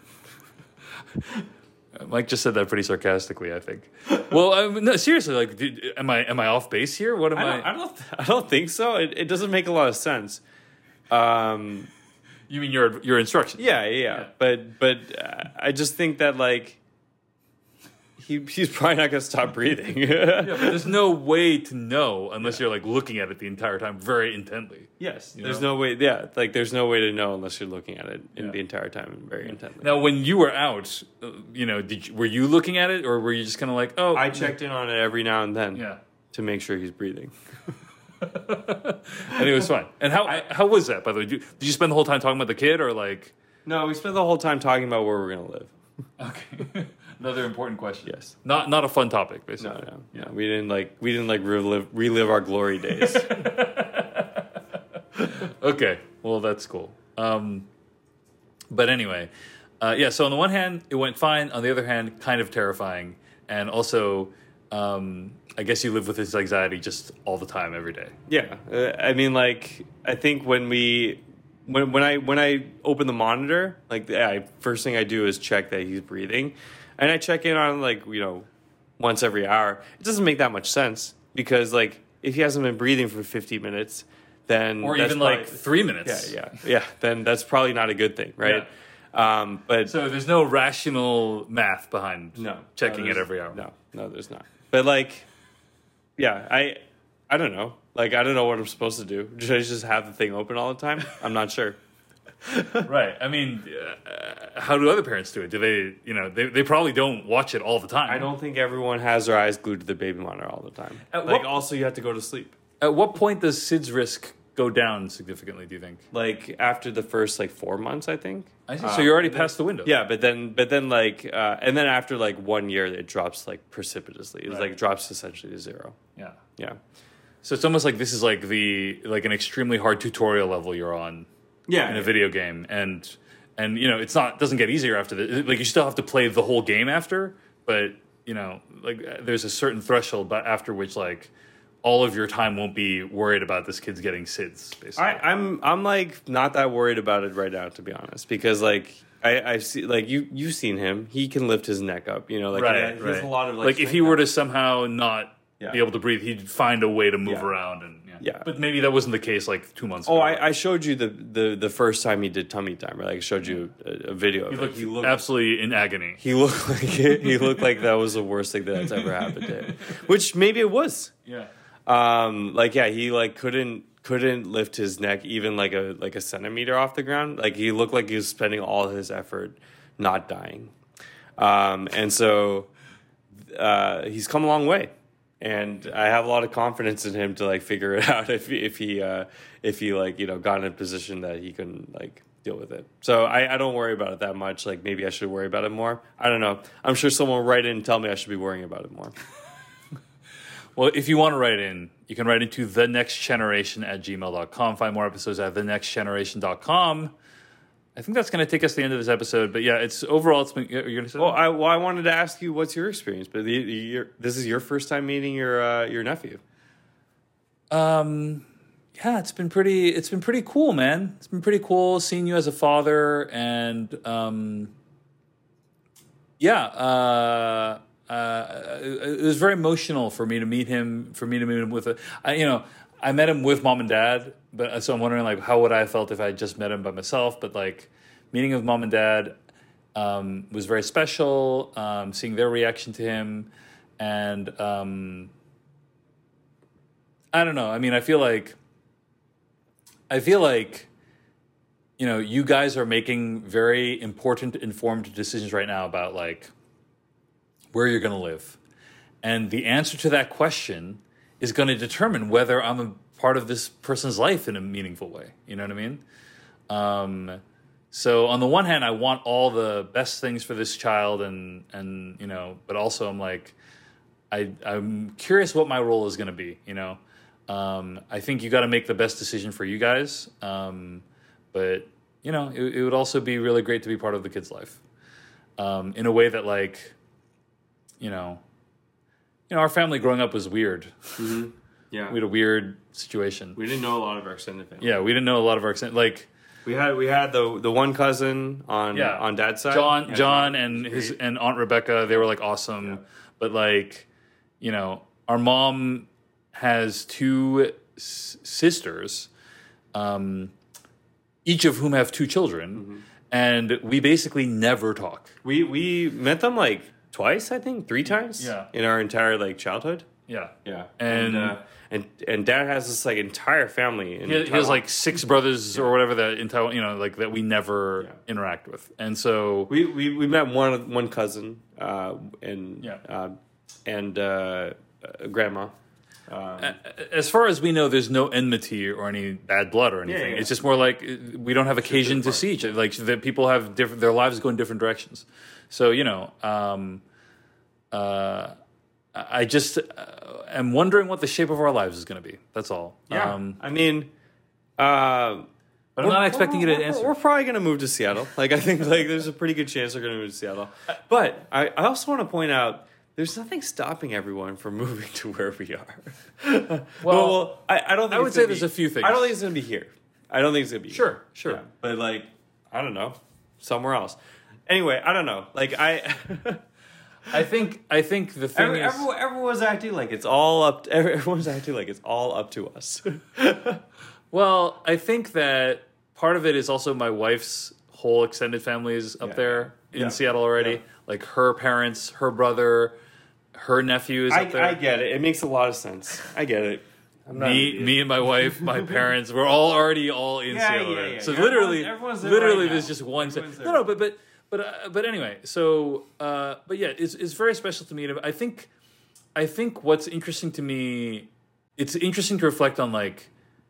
Mike just said that pretty sarcastically, I think. Well, I mean, no, seriously, like, dude, am I am I off base here? What am I I? don't, I don't I don't think so. It, it doesn't make a lot of sense. Um, You mean your your instructions? yeah, yeah, yeah. But but uh, I just think that like he he's probably not gonna stop breathing. Yeah, but there's no way to know unless you're like looking at it the entire time very intently. Yes, You there's know? no way. Yeah, like there's no way to know unless you're looking at it in Yeah. the entire time very intently. Now, when you were out, uh, you know, did you, were you looking at it, or were you just kind of like, oh, I checked in on it every now and then yeah, to make sure he's breathing. and it was fine. And how how was that, by the way? Did you, did you spend the whole time talking about the kid, or like? No, we spent the whole time talking about where we're gonna live. Okay, another important question. Yes. Not not a fun topic, No, basically. no, no. We didn't like we didn't like relive relive our glory days. Okay, well that's cool. Um, but anyway, uh, yeah. So on the one hand, it went fine. On the other hand, kind of terrifying, and also um, I guess you live with this anxiety just all the time, every day. Yeah, uh, I mean, like, I think when we, when when I when I open the monitor, like, the I, first thing I do is check that he's breathing, and I check in on like you know, once every hour. It doesn't make that much sense because like if he hasn't been breathing for fifty minutes, then Or that's even probably, like three minutes. yeah, yeah, yeah, then that's probably not a good thing, right? Um, but So there's no rational math behind no, checking no, it every hour. No, no, there's not. But like, yeah, I, I don't know. Like, I don't know what I'm supposed to do. Should I just have the thing open all the time? I'm not sure. Right. I mean, uh, how do other parents do it? Do they, you know, they, they probably don't watch it all the time. I don't think everyone has their eyes glued to the baby monitor all the time. At Like, what- also, you have to go to sleep. At what point does Sid's risk go down significantly, do you think? Like, after the first, like, four months, I think. I see. Uh, So you're already then- past the window. Yeah, but then, but then, like, uh, and then after, like, one year, it drops, like, precipitously. It's, Right. like, drops essentially to zero. Yeah. Yeah. So it's almost like this is like the like an extremely hard tutorial level you're on Yeah. in a video game, and and you know it's not doesn't get easier after the like you still have to play the whole game after, but you know like there's a certain threshold, but after which like all of your time won't be worried about this kid's getting S I Ds. Basically, I, I'm I'm like not that worried about it right now, to be honest, because like I I see like you you've seen him. He can lift his neck up, you know, like right, he has, he has right. a lot of like, like if he strength were up. to somehow not Yeah. be able to breathe, he'd find a way to move Yeah. around and yeah. Yeah. But maybe that wasn't the case like two months Oh, ago. I, I showed you the, the the first time he did tummy time. Right? Like I showed you a, a video. he Of looked, it. He looked absolutely in agony. he looked like he looked like that was the worst thing that's ever happened to him. Which maybe it was. Yeah. Um, like yeah, he like couldn't couldn't lift his neck even like a like a centimeter off the ground. Like he looked like he was spending all his effort not dying. Um, and so uh, he's come a long way, and I have a lot of confidence in him to like figure it out if he, if he uh, if he like you know got in a position that he can like deal with it. So I, I don't worry about it that much. Like maybe I should worry about it more. I don't know. I'm sure someone will write in and tell me I should be worrying about it more. Well, if you want to write in, you can write into the next generation at gmail dot com. Find more episodes at the next generation dot com. I think that's going to take us to the end of this episode. But yeah, it's overall, it's been, you're going to say Well, I well, I wanted to ask you what's your experience, but the, the, your, this is your first time meeting your uh, your nephew. Um, yeah, it's been pretty, it's been pretty cool, man. It's been pretty cool seeing you as a father. And um, yeah, uh, uh, it, it was very emotional for me to meet him, for me to meet him with a, I, you know, I met him with mom and dad, but so I'm wondering like how would I have felt if I just met him by myself? But like meeting with mom and dad um, was very special. Um, seeing their reaction to him, and um, I don't know. I mean, I feel like I feel like you know you guys are making very important, informed decisions right now about like where you're going to live, and the answer to that question is going to determine whether I'm a part of this person's life in a meaningful way. You know what I mean? Um, so on the one hand, I want all the best things for this child, and and you know, but also I'm like, I I'm curious what my role is going to be. You know, um, I think you got to make the best decision for you guys, um, but you know, it, it would also be really great to be part of the kid's life um, in a way that like, you know. You know, our family growing up was weird. Mm-hmm. Yeah, We had a weird situation. we didn't know a lot of our extended family. Yeah, we didn't know a lot of our extent. Like We had we had the the one cousin on Yeah. on dad's side, John, Yeah, John, John and was his great. and Aunt Rebecca, they were like awesome. Yeah. But like, you know, our mom has two s- sisters, um, each of whom have two children, Mm-hmm. and we basically never talk. we we met them like twice, I think, three times. Yeah. in our entire like childhood. Yeah, Yeah, And- and uh, and, and dad has this like entire family. In he has, he has Taiwan. like six brothers or whatever that in Taiwan, you know, like that we never Yeah. interact with, and so We, we we met one one cousin uh, and Yeah. uh, and uh, uh, grandma. Um, as far as we know, there's no enmity or any bad blood or anything. yeah. It's just more like uh, we don't have occasion to see each other. Like that, people have different. Their lives go in different directions. So you know, um, uh, I just uh, am wondering what the shape of our lives is going to be. That's all. yeah, Um, I mean, uh, but I'm not expecting you to we're, answer. We're probably going to move to Seattle. Like I think like there's a pretty good chance we're going to move to Seattle. But I, I also want to point out there's nothing stopping everyone from moving to where we are. well, Well, I, I don't think I would it's say gonna there's be- a few things. I don't think it's going to be here. I don't think it's going to be Sure, here. sure. Yeah, but like, I don't know, somewhere else. Anyway, I don't know. Like I, I think I think the thing every, is, everyone, everyone's acting like it's all up. To, everyone's acting like it's all up to us. well, I think that part of it is also my wife's whole extended family is up Yeah. there in Yeah. Seattle already. Yeah. Like her parents, her brother, her nephew is I, up there. I get it. It makes a lot of sense. I get it. I'm not an me, idiot. me and my wife, my parents, we're all already all in Yeah, Seattle. yeah, right? yeah. So Everyone's- literally, everyone's there literally, right there's now. just one. Everyone's there No, no, right but but but uh, but anyway. So, uh, but yeah, it's it's very special to me. And I think, I think what's interesting to me, it's interesting to reflect on like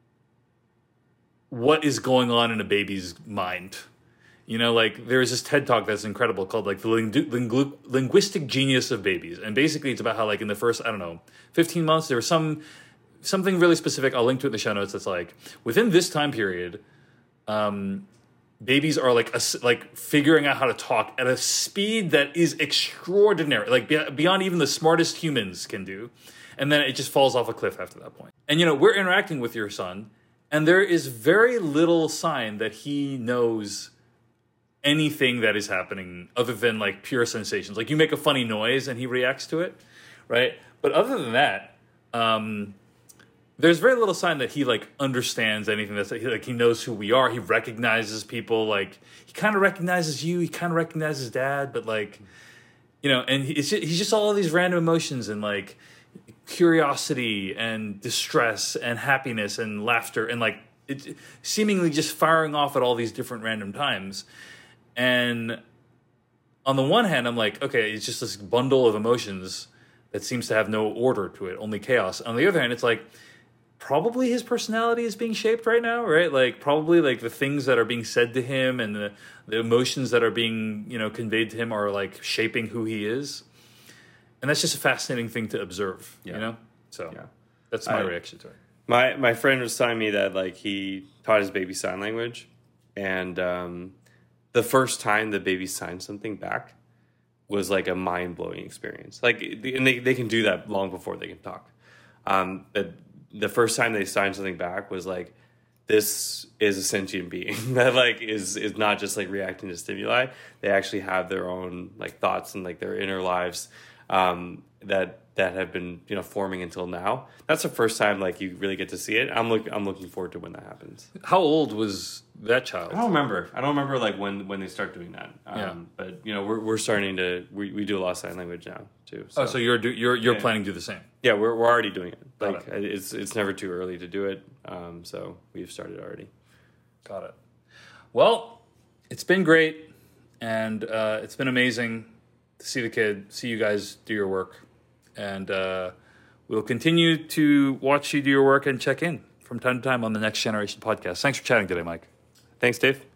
what is going on in a baby's mind. You know, like there's this TED Talk that's incredible called like the lingu- lingu- linguistic genius of babies, and basically it's about how like in the first I don't know fifteen months there was some something really specific. I'll link to it in the show notes. That's like within this time period, um, babies are like a, like figuring out how to talk at a speed that is extraordinary, like be- beyond even the smartest humans can do, and then it just falls off a cliff after that point. And you know we're interacting with your son, and there is very little sign that he knows anything that is happening other than like pure sensations. Like you make a funny noise and he reacts to it, right? But other than that, um, there's very little sign that he like understands anything that's like he knows who we are. He recognizes people. Like he kind of recognizes you. He kind of recognizes dad, but like you know, and he, it's just, he's just all these random emotions and like curiosity and distress and happiness and laughter and like it seemingly just firing off at all these different random times. And on the one hand, I'm like, okay, it's just this bundle of emotions that seems to have no order to it, only chaos. On the other hand, it's like probably his personality is being shaped right now, right? Like probably like the things that are being said to him and the, the emotions that are being, you know, conveyed to him are like shaping who he is. And that's just a fascinating thing to observe, Yeah. you know? So Yeah. that's my I- reaction to it. My my friend was telling me that like he taught his baby sign language, and um, the first time the baby signed something back was like a mind blowing experience. Like, and they they can do that long before they can talk. Um, but the first time they signed something back was like, this is a sentient being that like is is not just like reacting to stimuli. They actually have their own like thoughts and like their inner lives um, that. that have been, you know, forming until now. That's the first time like you really get to see it. I'm look I'm looking forward to when that happens. How old was that child? I don't remember. I don't remember like when, when they start doing that. Um, Yeah. But you know, we're we're starting to we, we do a lot of sign language now too. So, Oh, so you're do, you're you're Yeah. planning to do the same. yeah, we're we're already doing it. Got Like it's it's never too early to do it. Um, so we've started already. Got it. Well, it's been great, and uh, it's been amazing to see the kid, see you guys do your work, and uh, we'll continue to watch you do your work and check in from time to time on the Next Generation podcast. Thanks for chatting today, Mike. Thanks, Dave.